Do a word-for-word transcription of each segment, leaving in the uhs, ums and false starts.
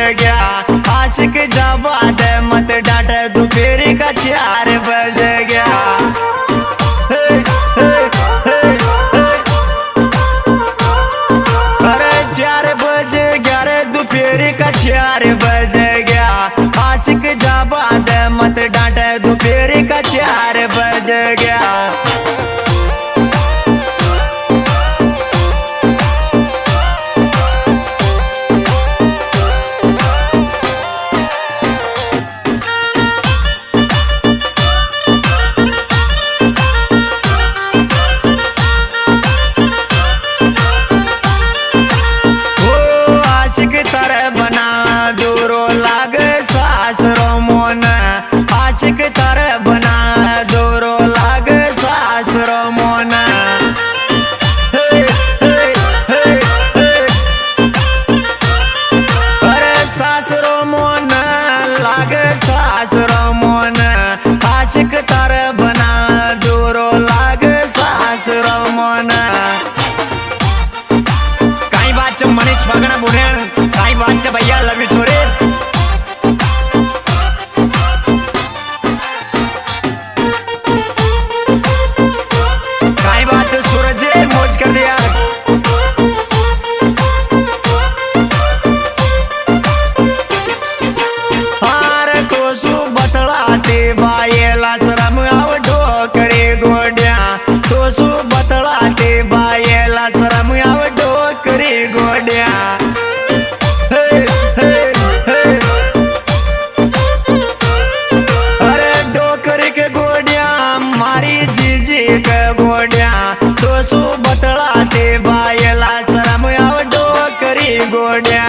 गया। आशिक जब आते मत डांट दोपहर का चार बज गया। हे, हे, हे, हे। अरे चार बज गया रे दोपहर का चार बज गया। आशिक जब आते मत डांट दोपहर का चार बज गया। आशिक तारे बना दोरो लाग सासरो मोन। हे, हे, हे, हे। अरे सासरो मोन लाग सासरो मोन। आशिक तारे बना दोरो लाग सासरो मोन। काही बात मनीष बगना बुढ़े काही बात भैया लवी छोरे। बायला शरम आव ढोकरे गोड्या तो सु बतलाते बायला शरम आव ढोकरे गोड्या। हे, हे, हे। अरे ढोकरे के गोड्या मारी जीजी के गोड्या तो सु बतलाते बायला शरम आव ढोकरे गोड्या।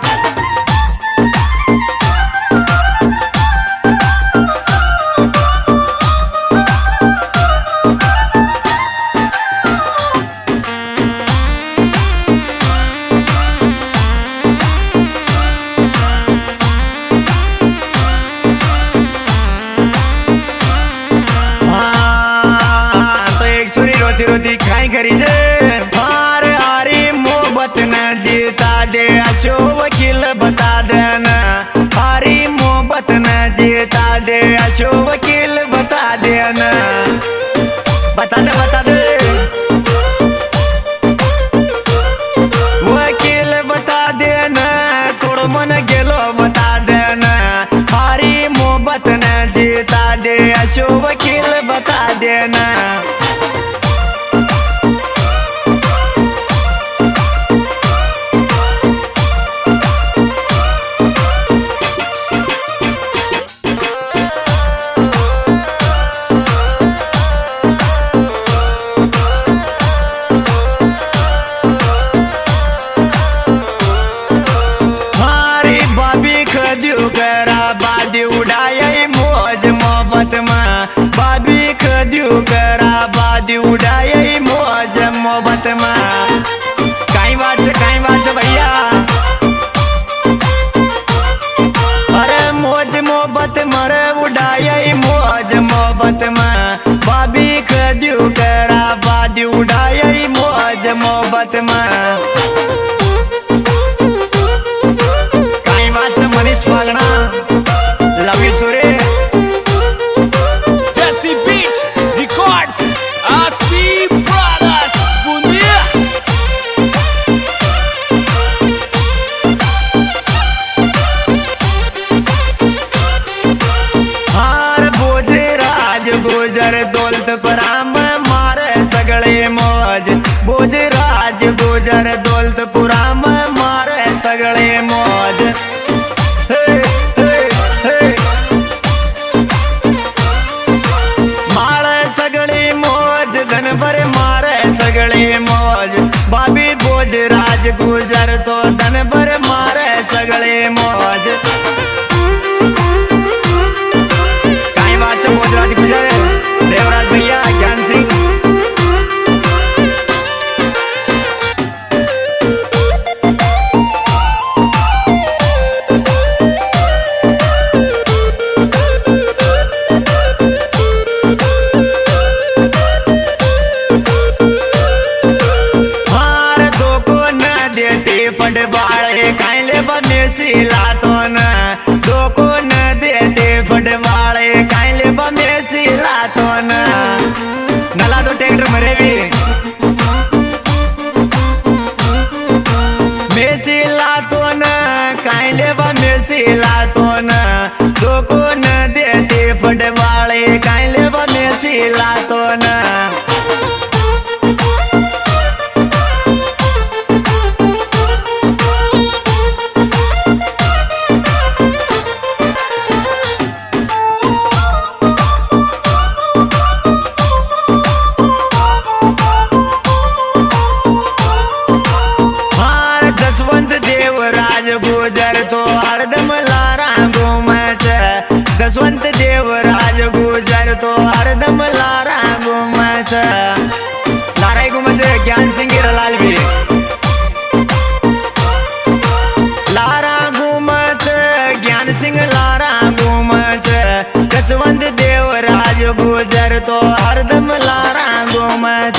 रोती रोती खाई करी जे हार हारी मोहब्बत न जीता दे अशो वकील बता देना। हारी मोहब्बत न जीता दे अशो वकील बता देना। बता दे बता दे वकील बता देना। थोड़ा मन गेलो बता देना। हारी मोहब्बत न जीता दे अशो वकील बता देना। बादी उड़ाई मौज मोहब्बत में बाबी खद्यू करा बादी उड़ाई मौज मोहब्बत में। काई बात से काई बात से भैया। अरे मौज मोहब्बत मरे उड़ाई मौज मोहब्बत में बाबी खद्यू करा बादी उड़ाई मौज मोहब्बत में। काई बात से मनीष पागना लव यू छोरे। Desi Beat Records Aspi Brothers Bundia। हार बोझे राज गुजर दौलत पराम मारे सगळे मौज। बोझे राज गुजर दौलत पुराम मारे सगळे मौज। हे, हे, हे। मारे सगळे मौज धन भर मारे सगळे मौज। बाबी बोझ राज गुजर तो धन भर मारे सगळे मौज। काही बात बोझ राज गुजर देवराज भैया ज्ञान सिंह। जसवंत देवराज गुजर तो हरदम लारा घूमत लारा घूमत ज्ञान सिंह हीरालाल भी लारा घूमत ज्ञान सिंह लारा घूमत जसवंत देवराज गुजर तो हरदम लारा घूमत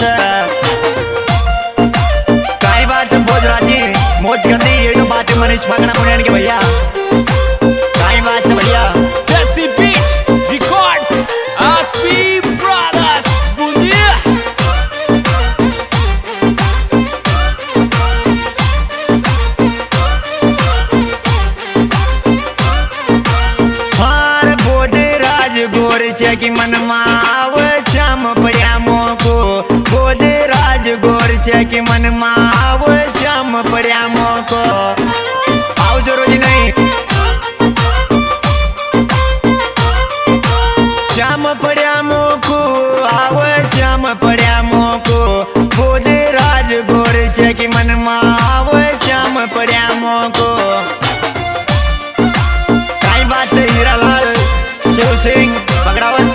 काई बात भोजराजी मौज कर दी ये तो बात मनीष पागना पुण्यान के भैया काई बात है भैया Desi Beat Records S P Brothers Bundia हार भोजराज गोर से की मन माव श्याम पड़िया मोको भोजराज गोर से की मन माव श्याम पड़िया मोको आओ जरूर जी नहीं श्याम पड़िया मोको आव श्याम पड़िया मोको भोजराज गोर से की मन माव श्याम पड़िया मोको काई बात है हीरालाल शिव सिंह पकड़ावत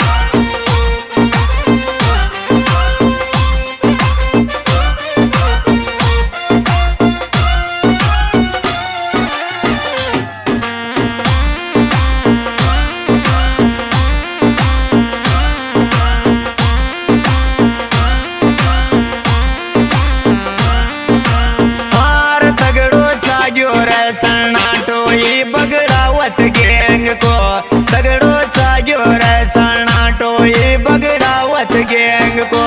बगड़ावत गैंग को तगड़ो चाग्यो रे सनाटो ये बगड़ावत गैंग को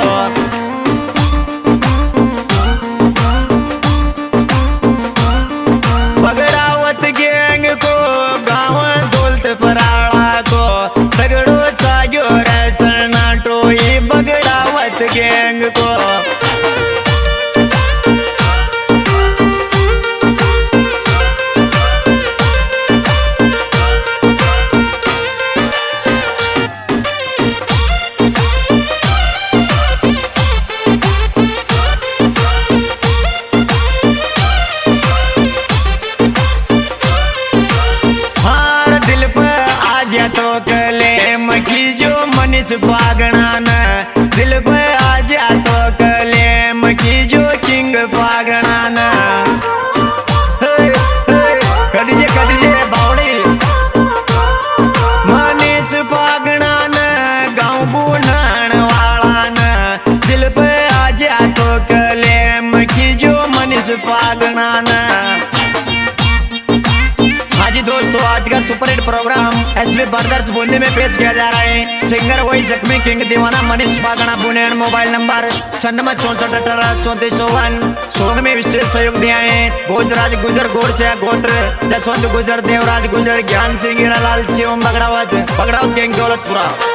बगड़ावत गैंग को गाँव दौलत पराड़ा को तगड़ो चाग्यो रे सनाटो ये बगड़ावत गैंग को तो कले मखी जो मनीष पागना न दिल पे आ जा तो कले मखी जो किंग पागना न कदीजे कदीजे बावड़ी मनीष पागना न गाँव बुनान वाला न दिल पे आ जा तो कले मखी जो मनीष पागना न जी दोस्तों आज का super hit program SP brothers Bundi में पेश किया जा रहा है। सिंगर वही जख्मी किंग दीवाना मनीष पागना बुनेन। मोबाइल नंबर छन्नबे चौसठ अठारह चौंतीस चौवन। सॉन्ग में विशेष सहयोग दिया है भोजराज गुजर गोड़ से गोत्र जसवंत गुजर देवराज गुजर ज्ञान सिंह हीरालाल शिवम बगड़ावत बगड़ावत गैंग दौलतपुरा।